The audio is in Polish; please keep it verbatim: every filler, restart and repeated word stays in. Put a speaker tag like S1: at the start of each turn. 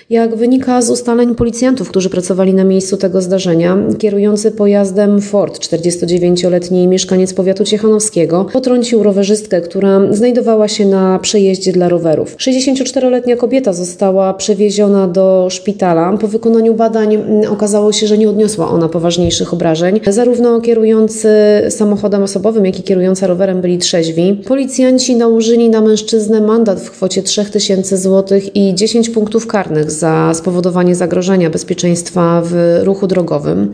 S1: Jak wynika z ustaleń policjantów, którzy pracowali na miejscu tego zdarzenia, kierujący pojazdem Ford, czterdziestodziewięcioletni mieszkaniec powiatu ciechanowskiego, potrącił rowerzystkę, która znajdowała się na przejeździe dla rowerów. sześćdziesięcioczteroletnia kobieta została przewieziona do szpitala. Po wykonaniu badań okazało się, że nie odniosła ona poważniejszych obrażeń. Zarówno kierujący samochodem osobowym, jak i kierująca rowerem byli trzeźwi. Policjanci nałożyli na mężczyznę mandat w kwocie trzy tysiące złotych i dziesięć punktów karnych za spowodowanie zagrożenia bezpieczeństwa w ruchu drogowym.